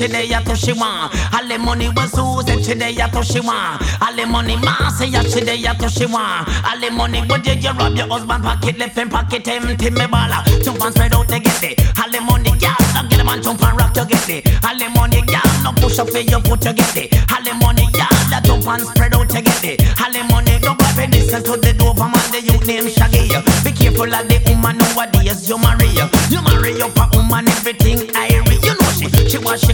she dey ya to she want. All the money was who said she dey ya to she want. All the money man say ya she dey ya to she want. All the money what did you rob your husband pocket, left him pocket empty me balla. Jump and spread out to get it. All the money girl, now get a man jump and rock to get it. All the money girl, no push up for your foot to get it. All the money girl, that jump and spread out to get it. All the money don't go pay distance to the Doberman, the youth name Shaggy. Be careful of the woman nowadays you marry. You marry up a woman everything irie. You know she was she